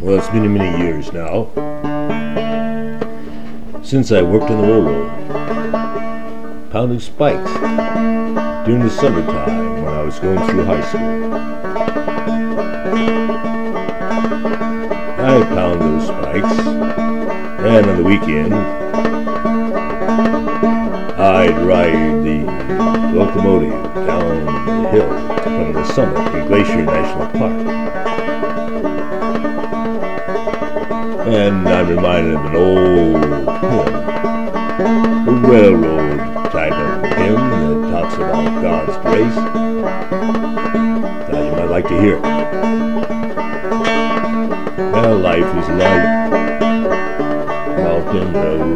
Well, it's been many years now since I worked on the railroad, pounding spikes during the summertime when I was going through high school. I'd pound those spikes, and on the weekend, I'd ride the locomotive down the hill from the summit to Glacier National Park. And I'm reminded of an old hymn, a railroad type of hymn that talks about God's grace. Thought you might like to hear it. Well, life is like mountain road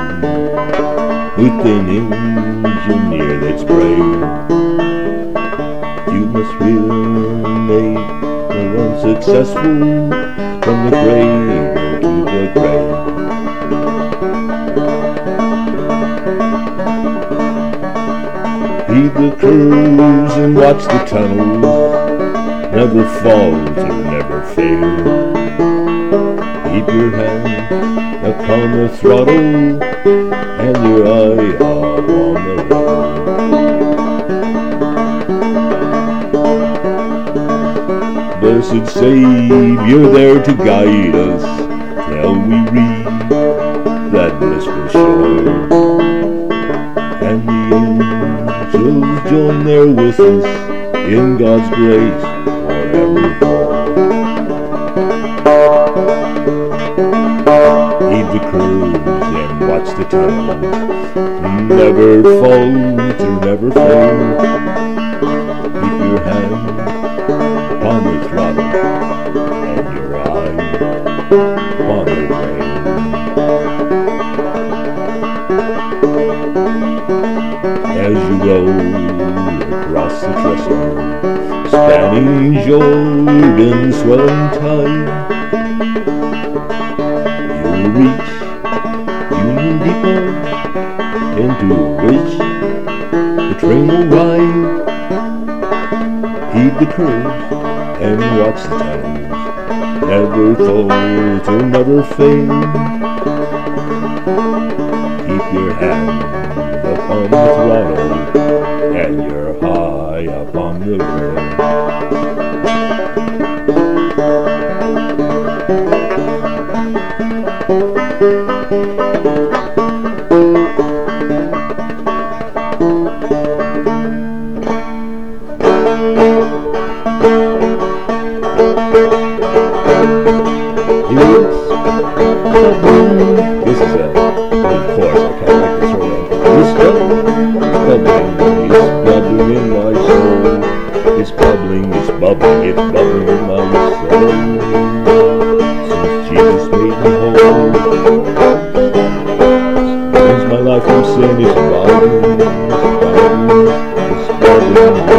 with an engineer that's brave. You must really make the run successful from the grave to the grave. Heed the curves and watch the tunnels, never falter, never fail. Keep your hand upon the throttle and your eye up on the road. Blessed Savior, there to guide us till we reach that blissful shore, and the angels join there with us in God's grace forevermore. Heed the curves and watch the tunnels, never falter, never fail. Keep your hand upon the throttle and your eye upon the rail. As you roll across the trestle, spanning Jordan's swelling tide, you'll reach Union Depot, into which the train will ride. Heed the curves and watch the tunnels, never falter, never fail. Keep your hand upon the throttle and you're high up on the rail. This is a good chorus. I kind of like this sort of. It's bubbling in my soul. It's bubbling, it's bubbling, it's bubbling in my soul. Since Jesus made me whole, cleansed my life from sin. It's bubbling, it's bubbling, it's bubbling.